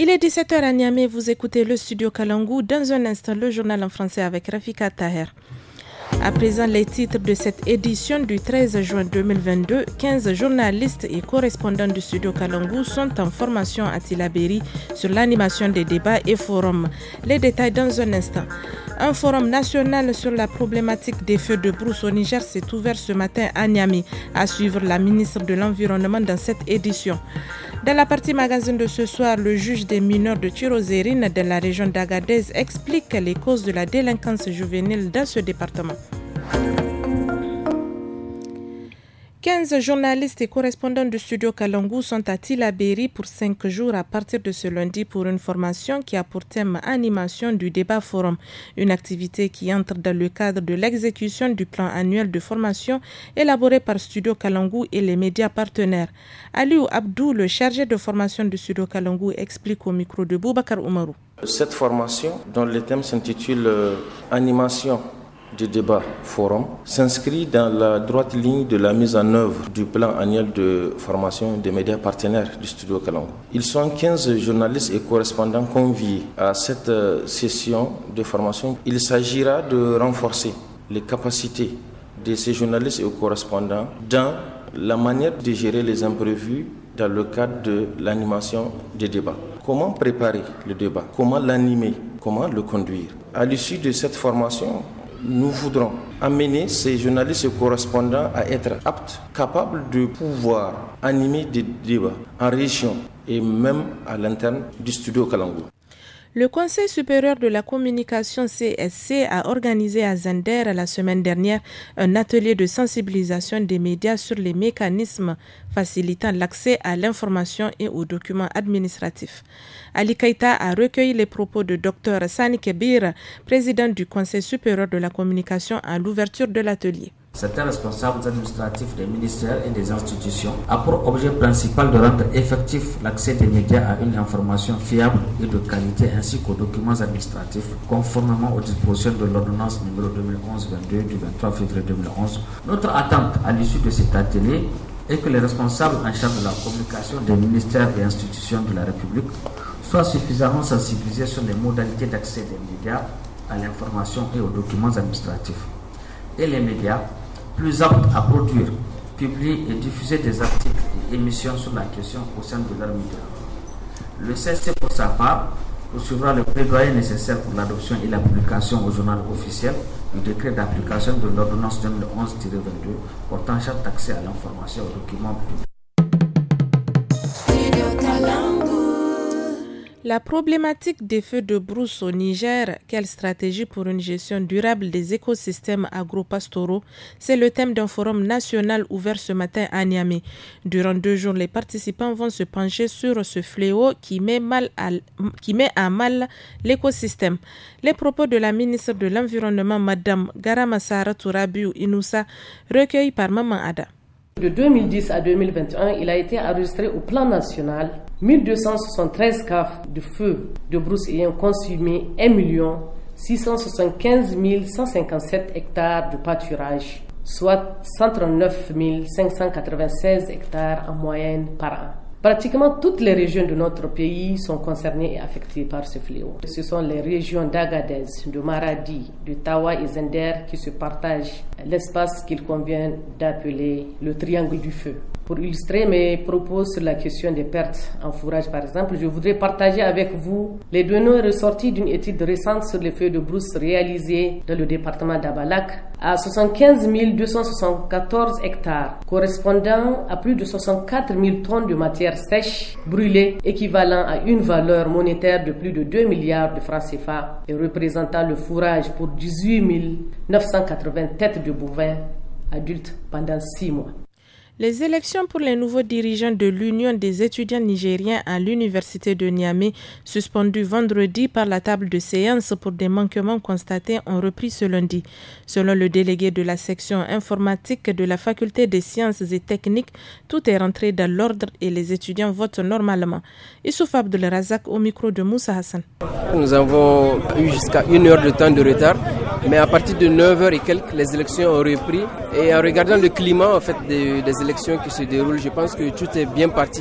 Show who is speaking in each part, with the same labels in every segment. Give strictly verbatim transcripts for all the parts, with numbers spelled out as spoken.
Speaker 1: Il est dix-sept heures à Niamey, vous écoutez le studio Kalangu. Dans un instant, le journal en français avec Rafika Taher. À présent, les titres de cette édition du treize juin deux mille vingt-deux, quinze journalistes et correspondants du studio Kalangu sont en formation à Tillabéri sur l'animation des débats et forums. Les détails dans un instant. Un forum national sur la problématique des feux de brousse au Niger s'est ouvert ce matin à Niamey, à suivre la ministre de l'Environnement dans cette édition. Dans la partie magazine de ce soir, le juge des mineurs de Tirozérine de la région d'Agadez explique les causes de la délinquance juvénile dans ce département. quinze journalistes et correspondants du studio Kalangu sont à Tillabéri pour cinq jours à partir de ce lundi pour une formation qui a pour thème animation du débat forum, une activité qui entre dans le cadre de l'exécution du plan annuel de formation élaboré par Studio Kalangu et les médias partenaires. Aliou Abdou, le chargé de formation du studio Kalangu, explique au micro de Boubacar Oumarou.
Speaker 2: Cette formation, dont le thème s'intitule euh, Animation du débat forum, s'inscrit dans la droite ligne de la mise en œuvre du plan annuel de formation des médias partenaires du studio Kalangu. Ils sont quinze journalistes et correspondants conviés à cette session de formation. Il s'agira de renforcer les capacités de ces journalistes et correspondants dans la manière de gérer les imprévus dans le cadre de l'animation des débats. Comment préparer le débat? Comment l'animer? Comment le conduire? À l'issue de cette formation, nous voudrons amener ces journalistes et correspondants à être aptes, capables de pouvoir animer des débats en région et même à l'interne du studio Kalangu.
Speaker 1: Le Conseil supérieur de la communication C S C a organisé à Zender la semaine dernière un atelier de sensibilisation des médias sur les mécanismes facilitant l'accès à l'information et aux documents administratifs. Ali Keïta a recueilli les propos de Dr Sani Kebir, président du Conseil supérieur de la communication, à l'ouverture de l'atelier.
Speaker 3: Certains responsables administratifs des ministères et des institutions ont pour objet principal de rendre effectif l'accès des médias à une information fiable et de qualité ainsi qu'aux documents administratifs conformément aux dispositions de l'ordonnance numéro deux mille onze vingt-deux du vingt-trois février deux mille onze. Notre attente à l'issue de cet atelier est que les responsables en charge de la communication des ministères et institutions de la République soient suffisamment sensibilisés sur les modalités d'accès des médias à l'information et aux documents administratifs. Et les médias, plus aptes à produire, publier et diffuser des articles et émissions sur la question au sein de leurs médias. Le C S C, pour sa part, poursuivra le plaidoyer nécessaire pour l'adoption et la publication au journal officiel du décret d'application de l'ordonnance deux mille onze vingt-deux portant charte d'accès à l'information et aux documents publics.
Speaker 1: La problématique des feux de brousse au Niger, quelle stratégie pour une gestion durable des écosystèmes agro-pastoraux? C'est le thème d'un forum national ouvert ce matin à Niamey. Durant deux jours, les participants vont se pencher sur ce fléau qui met, mal à, qui met à mal l'écosystème. Les propos de la ministre de l'Environnement, Madame Garamassara Tourabiou Inoussa, recueillis par Maman Ada.
Speaker 4: De deux mille dix à deux mille vingt et un, il a été enregistré au plan national mille deux cent soixante-treize cas de feux de brousse ayant consumé un million six cent soixante-quinze mille cent cinquante-sept hectares de pâturage, soit cent trente-neuf mille cinq cent quatre-vingt-seize hectares en moyenne par an. Pratiquement toutes les régions de notre pays sont concernées et affectées par ce fléau. Ce sont les régions d'Agadez, de Maradi, de Tawa et Zender qui se partagent l'espace qu'il convient d'appeler le triangle du feu. Pour illustrer mes propos sur la question des pertes en fourrage, par exemple, je voudrais partager avec vous les données ressorties d'une étude récente sur les feux de brousse réalisée dans le département d'Abalak à soixante-quinze mille deux cent soixante-quatorze hectares, correspondant à plus de soixante-quatre mille tonnes de matière sèche brûlée, équivalent à une valeur monétaire de plus de deux milliards de francs C F A et représentant le fourrage pour dix-huit mille neuf cent quatre-vingts têtes de bovins adultes pendant six mois.
Speaker 1: Les élections pour les nouveaux dirigeants de l'Union des étudiants nigériens à l'université de Niamey, suspendues vendredi par la table de séance pour des manquements constatés, ont repris ce lundi. Selon le délégué de la section informatique de la faculté des sciences et techniques, tout est rentré dans l'ordre et les étudiants votent normalement. Issouf Abdelrazak au micro de Moussa Hassan.
Speaker 5: Nous avons eu jusqu'à une heure de temps de retard, mais à partir de neuf heures et quelques, les élections ont repris. Et en regardant le climat en fait, des, des élections qui se déroulent, je pense que tout est bien parti.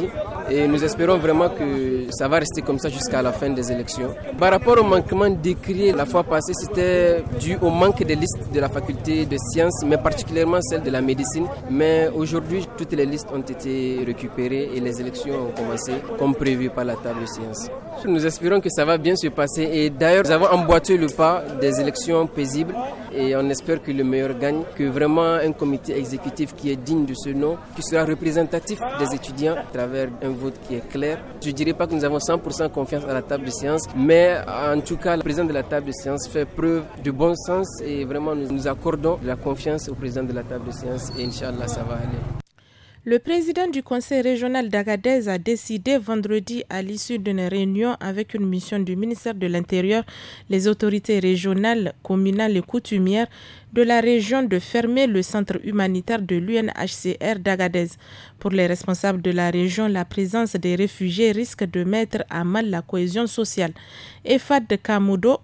Speaker 5: et nous espérons vraiment que ça va rester comme ça jusqu'à la fin des élections. Par rapport au manquement décrit la fois passée, c'était dû au manque de listes de la faculté de sciences, mais particulièrement celle de la médecine. Mais aujourd'hui, toutes les listes ont été récupérées et les élections ont commencé comme prévu par la table de sciences. Nous espérons que ça va bien se passer et d'ailleurs nous avons emboîté le pas des élections paisibles et on espère que le meilleur gagne, que vraiment un comité exécutif qui est digne de ce nom, qui sera représentatif des étudiants à travers un vote qui est clair. Je ne dirais pas que nous avons cent pour cent confiance à la table de sciences, mais en tout cas le président de la table de sciences fait preuve de bon sens et vraiment nous, nous accordons de la confiance au président de la table de sciences et Inch'Allah ça va aller.
Speaker 1: Le président du conseil régional d'Agadez a décidé vendredi à l'issue d'une réunion avec une mission du ministère de l'Intérieur, les autorités régionales, communales et coutumières de la région de fermer le centre humanitaire de l'U N H C R d'Agadez. Pour les responsables de la région, la présence des réfugiés risque de mettre à mal la cohésion sociale. Efad Kamodo,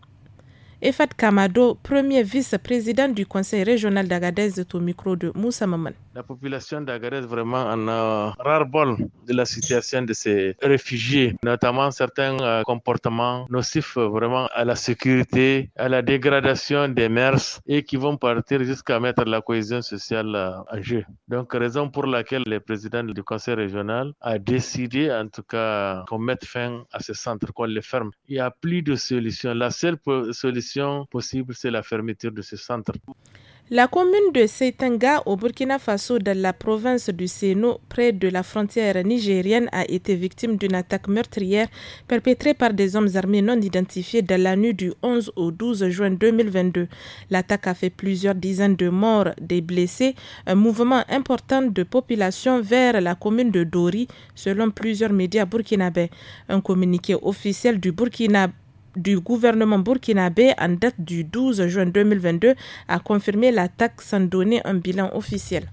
Speaker 1: Efad Kamado, premier vice-président du conseil régional d'Agadez, est au micro de Moussa Maman.
Speaker 6: La population d'Agadez vraiment en a ras-le-bol de la situation de ces réfugiés, notamment certains euh, comportements nocifs vraiment à la sécurité, à la dégradation des mœurs et qui vont partir jusqu'à mettre la cohésion sociale euh, en jeu. Donc, raison pour laquelle le président du conseil régional a décidé en tout cas qu'on mette fin à ce centre, qu'on le ferme. Il n'y a plus de solution. La seule po- solution possible, c'est la fermeture de ce centre.
Speaker 1: La commune de Seitanga au Burkina Faso, dans la province du Séno, près de la frontière nigérienne, a été victime d'une attaque meurtrière perpétrée par des hommes armés non identifiés dans la nuit du onze au douze juin deux mille vingt-deux. L'attaque a fait plusieurs dizaines de morts, des blessés, un mouvement important de population vers la commune de Dori, selon plusieurs médias burkinabés. Un communiqué officiel du Burkina du gouvernement burkinabé en date du douze juin deux mille vingt-deux a confirmé l'attaque sans donner un bilan officiel.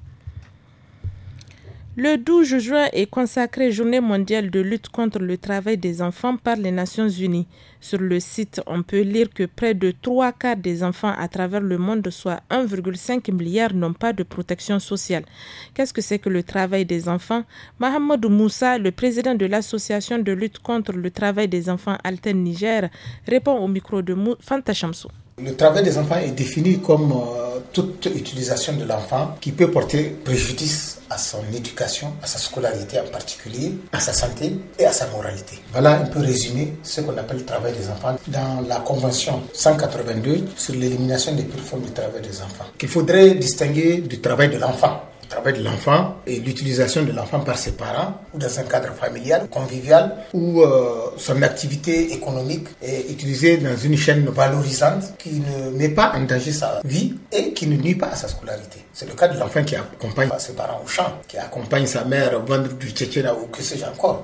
Speaker 1: Le douze juin est consacré Journée mondiale de lutte contre le travail des enfants par les Nations Unies. Sur le site, on peut lire que près de trois quarts des enfants à travers le monde, soit un virgule cinq milliard, n'ont pas de protection sociale. Qu'est-ce que c'est que le travail des enfants? Mahamadou Moussa, le président de l'association de lutte contre le travail des enfants Alten Niger, répond au micro de Mou- Fanta Chamsou.
Speaker 7: Le travail des enfants est défini comme euh, toute utilisation de l'enfant qui peut porter préjudice à son éducation, à sa scolarité en particulier, à sa santé et à sa moralité. Voilà un peu résumé ce qu'on appelle le travail des enfants dans la Convention cent quatre-vingt-deux sur l'élimination des pires formes du travail des enfants, qu'il faudrait distinguer du travail de l'enfant. Le travail de l'enfant et l'utilisation de l'enfant par ses parents ou dans un cadre familial, convivial, où euh, son activité économique est utilisée dans une chaîne valorisante qui ne met pas en danger sa vie et qui ne nuit pas à sa scolarité. C'est le cas de l'enfant qui accompagne ses parents au champ, qui accompagne sa mère vendre du tchétchéna ou que sais-je encore.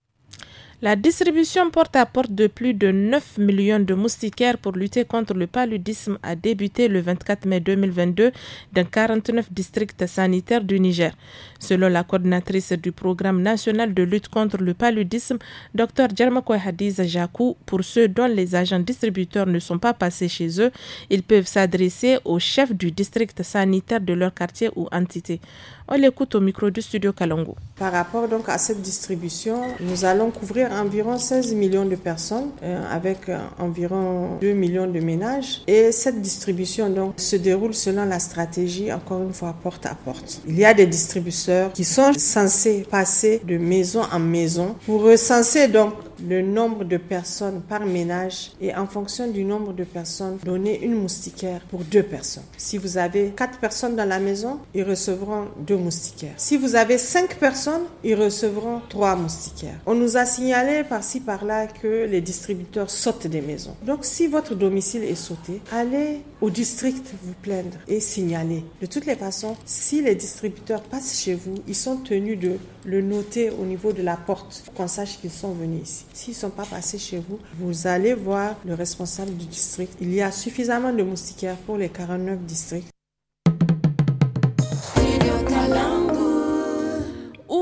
Speaker 1: La distribution porte à porte de plus de neuf millions de moustiquaires pour lutter contre le paludisme a débuté le vingt-quatre mai deux mille vingt-deux dans quarante-neuf districts sanitaires du Niger. Selon la coordinatrice du programme national de lutte contre le paludisme, Dr Djermakoy Hadiza Jakou, pour ceux dont les agents distributeurs ne sont pas passés chez eux, ils peuvent s'adresser au chef du district sanitaire de leur quartier ou entité. On l'écoute au micro du studio Kalongo.
Speaker 8: Par rapport donc à cette distribution, nous allons couvrir environ seize millions de personnes euh, avec euh, environ deux millions de ménages. Et cette distribution donc se déroule selon la stratégie, encore une fois, porte à porte. Il y a des distributeurs qui sont censés passer de maison en maison pour recenser donc le nombre de personnes par ménage et en fonction du nombre de personnes, donner une moustiquaire pour deux personnes. Si vous avez quatre personnes dans la maison, ils recevront deux moustiquaires. Si vous avez cinq personnes, ils recevront trois moustiquaires. On nous a signalé par-ci par-là que les distributeurs sautent des maisons. Donc si votre domicile est sauté, allez au district vous plaindre et signaler. De toutes les façons, si les distributeurs passent chez vous, ils sont tenus de le noter au niveau de la porte pour qu'on sache qu'ils sont venus ici. S'ils ne sont pas passés chez vous, vous allez voir le responsable du district. Il y a suffisamment de moustiquaires pour les quarante-neuf districts.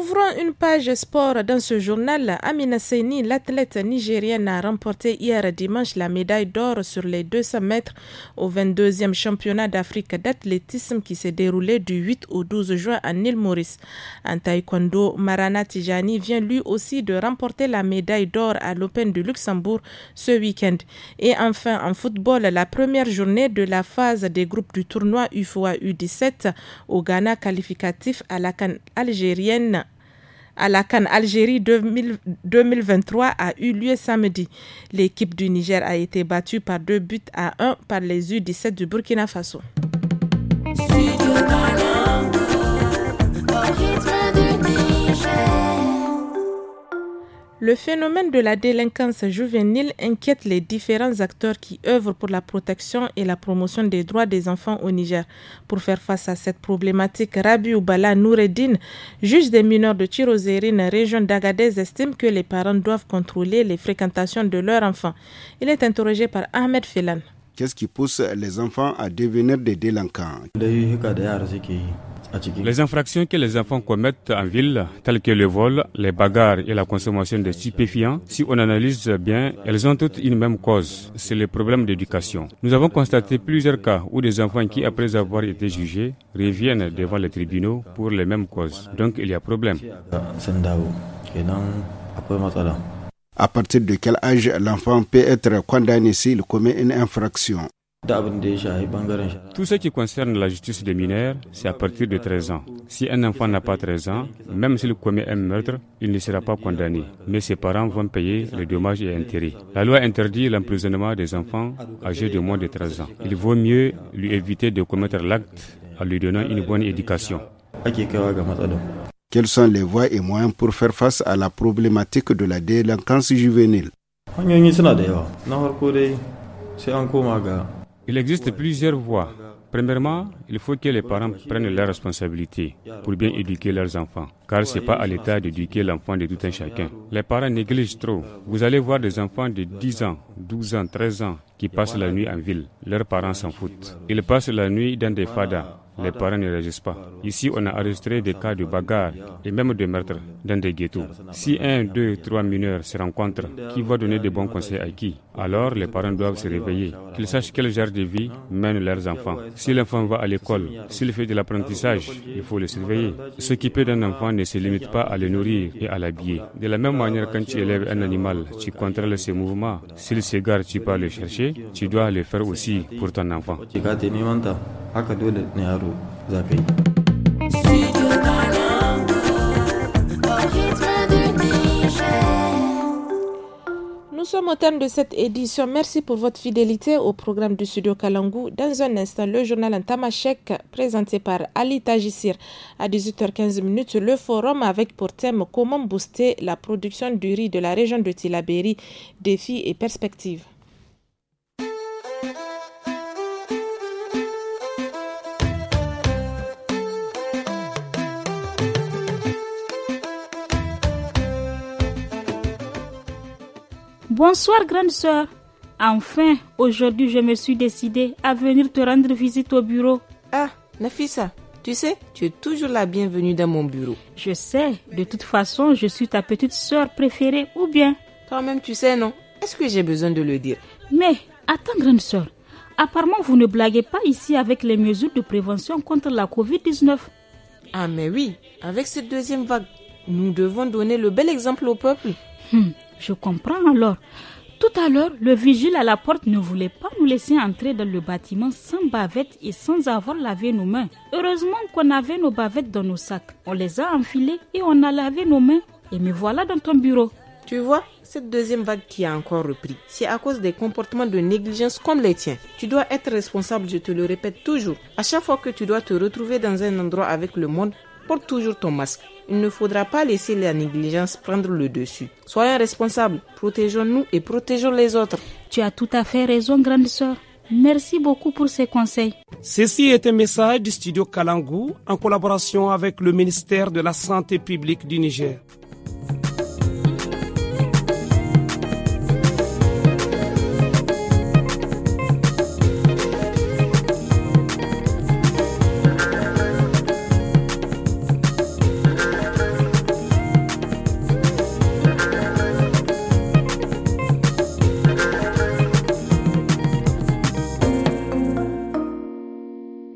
Speaker 1: Ouvrons une page sport dans ce journal. Amina Seyni, l'athlète nigérienne, a remporté hier dimanche la médaille d'or sur les deux cents mètres au vingt-deuxième championnat d'Afrique d'athlétisme qui s'est déroulé du huit au douze juin à Île Maurice. En taekwondo, Marana Tijani vient lui aussi de remporter la médaille d'or à l'Open du Luxembourg ce week-end. Et enfin, en football, la première journée de la phase des groupes du tournoi U F O A U dix-sept au Ghana qualificatif à la CAN algérienne à la CAN Algérie deux mille vingt-trois a eu lieu samedi. L'équipe du Niger a été battue par deux buts à un par les U dix-sept du Burkina Faso. Le phénomène de la délinquance juvénile inquiète les différents acteurs qui œuvrent pour la protection et la promotion des droits des enfants au Niger. Pour faire face à cette problématique, Rabiou Bala Noureddine, juge des mineurs de Tirozérine, région d'Agadez, estime que les parents doivent contrôler les fréquentations de leurs enfants. Il est interrogé par Ahmed Filan.
Speaker 9: Qu'est-ce qui pousse les enfants à devenir des délinquants?
Speaker 10: Les infractions que les enfants commettent en ville, telles que le vol, les bagarres et la consommation de stupéfiants, si on analyse bien, elles ont toutes une même cause, c'est le problème d'éducation. Nous avons constaté plusieurs cas où des enfants qui, après avoir été jugés, reviennent devant les tribunaux pour les mêmes causes. Donc il y a problème.
Speaker 9: À partir de quel âge l'enfant peut être condamné s'il commet une infraction?
Speaker 10: Tout ce qui concerne la justice des mineurs, c'est à partir de treize ans. Si un enfant n'a pas treize ans, même s'il commet un meurtre, il ne sera pas condamné. Mais ses parents vont payer les dommages et intérêts. La loi interdit l'emprisonnement des enfants âgés de moins de treize ans. Il vaut mieux lui éviter de commettre l'acte en lui donnant une bonne éducation.
Speaker 9: Quelles sont les voies et moyens pour faire face à la problématique de la délinquance juvénile?
Speaker 10: Il existe plusieurs voies. Premièrement, il faut que les parents prennent leurs responsabilités pour bien éduquer leurs enfants, car ce n'est pas à l'État d'éduquer l'enfant de tout un chacun. Les parents négligent trop. Vous allez voir des enfants de dix ans, douze ans, treize ans qui passent la nuit en ville. Leurs parents s'en foutent. Ils passent la nuit dans des fadas. Les parents ne réagissent pas. Ici, on a enregistré des cas de bagarre et même de meurtre dans des ghettos. Si un, deux, trois mineurs se rencontrent, qui va donner de bons conseils à qui? Alors, les parents doivent se réveiller, qu'ils sachent quel genre de vie mènent leurs enfants. Si l'enfant va à l'école, s'il fait de l'apprentissage, il faut le surveiller. S'occuper d'un enfant ne se limite pas à le nourrir et à l'habiller. De la même manière, quand tu élèves un animal, tu contrôles ses mouvements. S'il s'égare, tu peux le chercher. Tu dois le faire aussi pour ton enfant.
Speaker 1: Nous sommes au terme de cette édition. Merci pour votre fidélité au programme du Studio Kalangu. Dans un instant, le journal en tamashek présenté par Ali Tajissir. À dix-huit heures quinze, le forum avec pour thème comment booster la production du riz de la région de Tillabéri, défis et perspectives.
Speaker 11: Bonsoir grande sœur. Enfin, aujourd'hui je me suis décidée à venir te rendre visite au bureau.
Speaker 12: Ah, Nafissa, tu sais, tu es toujours la bienvenue dans mon bureau.
Speaker 11: Je sais, de toute façon, je suis ta petite sœur préférée, ou bien?
Speaker 12: Toi-même tu sais, non? Est-ce que j'ai besoin de le dire?
Speaker 11: Mais, attends grande sœur, apparemment vous ne blaguez pas ici avec les mesures de prévention contre la covid dix-neuf.
Speaker 12: Ah mais oui, avec cette deuxième vague, nous devons donner le bel exemple au peuple.
Speaker 11: Hmm. Je comprends alors. Tout à l'heure, le vigile à la porte ne voulait pas nous laisser entrer dans le bâtiment sans bavette et sans avoir lavé nos mains. Heureusement qu'on avait nos bavettes dans nos sacs. On les a enfilées et on a lavé nos mains. Et me voilà dans ton bureau.
Speaker 12: Tu vois, cette deuxième vague qui a encore repris, c'est à cause des comportements de négligence comme les tiens. Tu dois être responsable, je te le répète toujours. À chaque fois que tu dois te retrouver dans un endroit avec le monde, porte toujours ton masque. Il ne faudra pas laisser la négligence prendre le dessus. Soyons responsables, protégeons-nous et protégeons les autres.
Speaker 11: Tu as tout à fait raison, grande sœur. Merci beaucoup pour ces conseils.
Speaker 13: Ceci est un message du studio Kalangu en collaboration avec le ministère de la Santé publique du Niger.